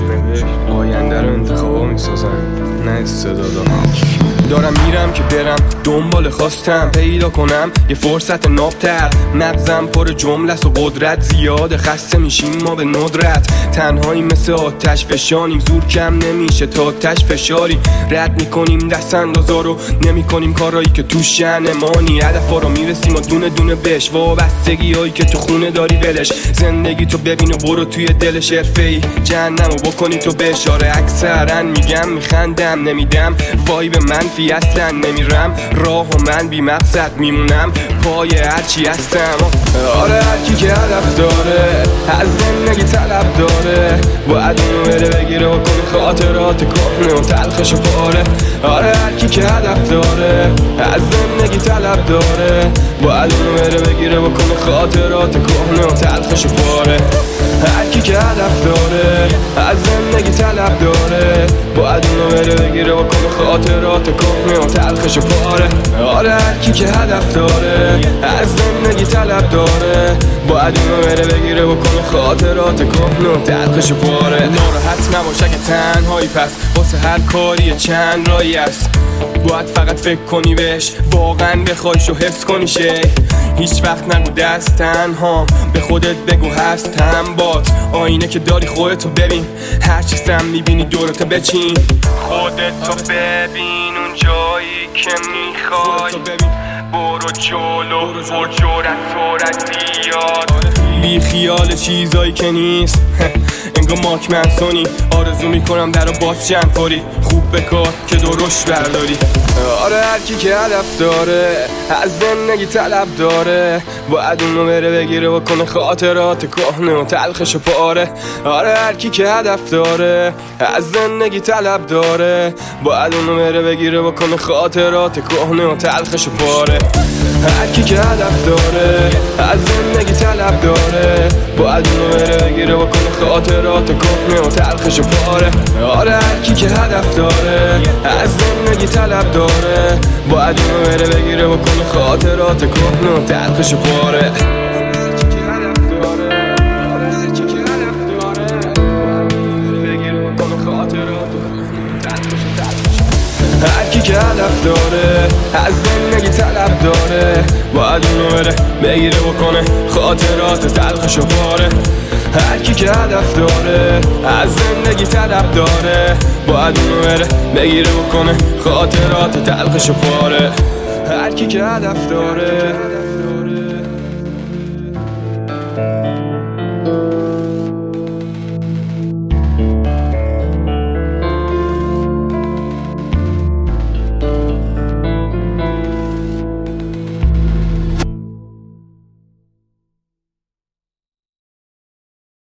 آینده رو انتخابا میسازن نه استعدادا. دارم میرم که برم دنبال خواستم پیدا کنم یه فرصت نابتر. مغزم پر جمله و قدرت زیاده خسته میشیم ما به ندرت. تنهایی مثل آتش فشانیم زور کم نمیشه تا آتش فشاری. رد میکنیم دست اندازا رو نمیکنیم کارایی که تو شأنمانی. هدفا رو میرسیم و دونه دونه بهش. وابستگی هایی که تو خونه داری ولش. زندگی تو ببین و برو توی دلش. حرفه‌ای جهنمو بکنی تو بشاره. اکثرا میگم میخندم نمیدم وای به منفی اصلا نمیرم. راه و من بی مقصد میمونم پای هرچی هستم. آره هرکی که هدف داره از زندگی طلب داره باید اونو بره بگیره و کنه خاطرات کهنه و تلخش و پاره. آره هرکی که هدف داره از زندگی طلب داره باید اونو بره بگیره و کنه خاطرات کهنه و تلخش و پاره. هرکی که هدف داره از زندگی طلب داره باید اونو بره بگیره و کنه خاطرات کهنه و تلخش و پاره. آره هرکی که هدف داره از زندگی طلب داره باید اونو بره بگیره و کنه خاطرات کهنه و تلخش و پاره. ناراحت نباش اگه تنهایی پس واسه هر کاری چند راهی است. باید فقط فکر کنی بهش واقعا بخوایش و حس کنی شی. هیچ وقت نگو دست تنها به خودت بگو هستم بات. آینه که داری خودتو ببین هر چی سم میبینی دورتو بچین. خودتو ببین اون جایی که میخوای برو جلو پر جرأت زیاد. بی خیال چیزایی که نیست انگار ماک منسونی. آرزو میکنم درو باز چند فوری خوب بکار که درشت برداری. آره هرکی که هدف داره از زندگی طلب داره باید اونو بره بگیره و کنه خاطرات کهنه و تلخش و پاره. آره هرکی که هدف داره از زندگی طلب داره باید اونو بره بگیره و کنه خاطرات کهنه و تلخش و پاره. هرکی که هدف داره از زندگی طلب داره باید اونو بره بگیره و کنه خاطرات کهنه و تلخش و پاره. آره هرکی که هدف داره از زندگی طلب داره باید اونو بره بگیره و کنه خاطرات کهنه و تلخش و پاره. هرکی که هدف داره از زندگی طلب داره باید اونو بره بگیره و کنه خاطرات تلخش و پاره. هرکی که هدف داره از زندگی طلب داره باید اونو بره بگیره و کنه خاطرات تلخش و پاره. هرکی که هدف داره